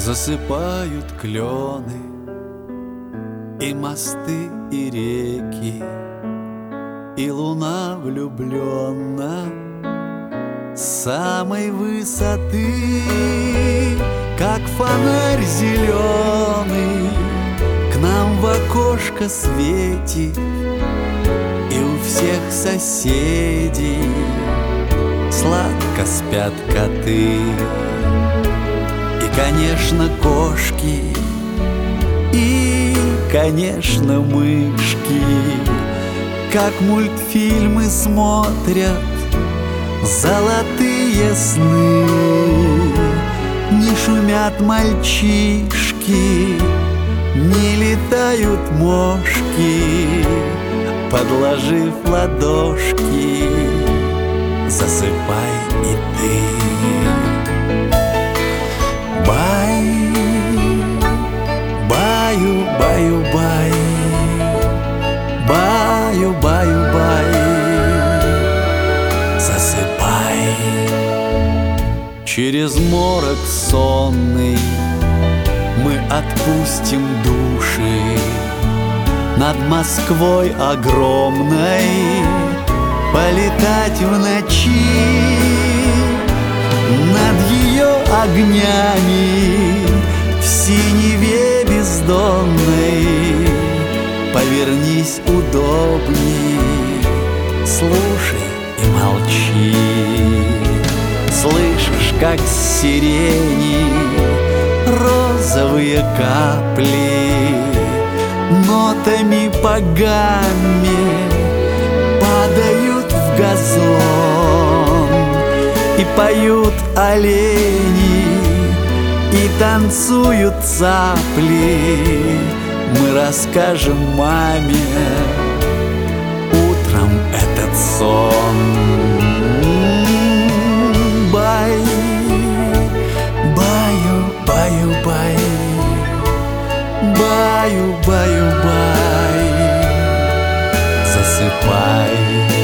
Засыпают клены и мосты, и реки, и луна влюблена с самой высоты, как фонарь зеленый к нам в окошко светит, и у всех соседей сладко спят коты. И, конечно, кошки, и, конечно, мышки, как мультфильмы смотрят золотые сны. Не шумят мальчишки, не летают мошки, подложив ладошки, засыпай и ты. Бай, баю, баю, бай, баю, баю, бай, засыпай. Через морок сонный мы отпустим души над Москвой огромной, полетать в ночи над ее огнями в синеве бездонной. Повернись удобней, слушай и молчи. Слышишь, как с сирени розовые капли нотами по гамме падают в газон, и поют олени, и танцуют цапли. Мы расскажем маме утром этот сон. Бай, баю, баю, бай, баю, баю, бай, засыпай.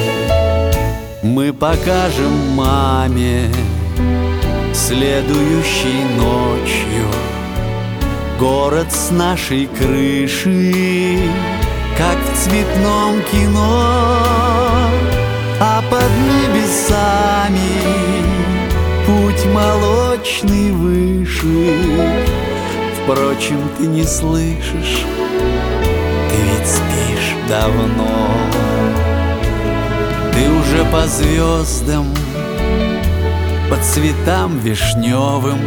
Мы покажем маме следующей ночью город с нашей крыши, как в цветном кино, а под небесами путь молочный выше. Впрочем, ты не слышишь, ты ведь спишь давно. Ты уже по звездам, по цветам вишневым,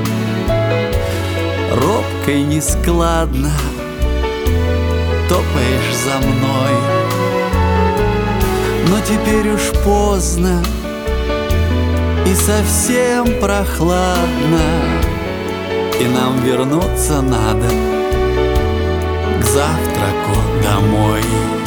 робко и нескладно топаешь за мной. Но теперь уж поздно и совсем прохладно, и нам вернуться надо к завтраку домой.